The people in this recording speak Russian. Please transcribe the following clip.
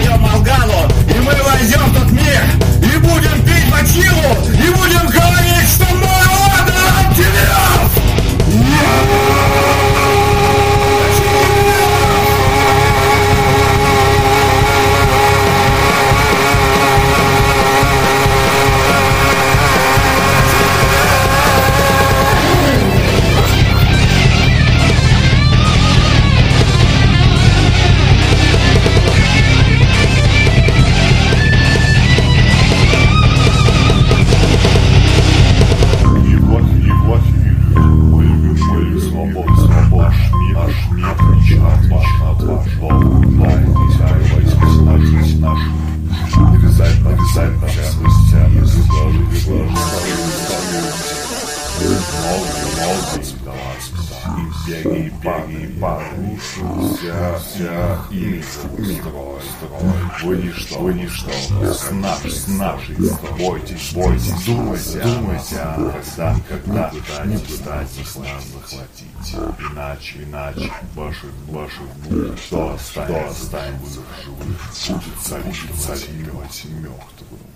найдем Алгану, и мы войдем в тот мир, и будем пить бачилу, и будем говорить, что мы орден антилев! Вы ничто, с нашей, бойтесь, думайте, когда не пытайтесь нас захватить, иначе ваших кто останется живых, будет царить мертвым.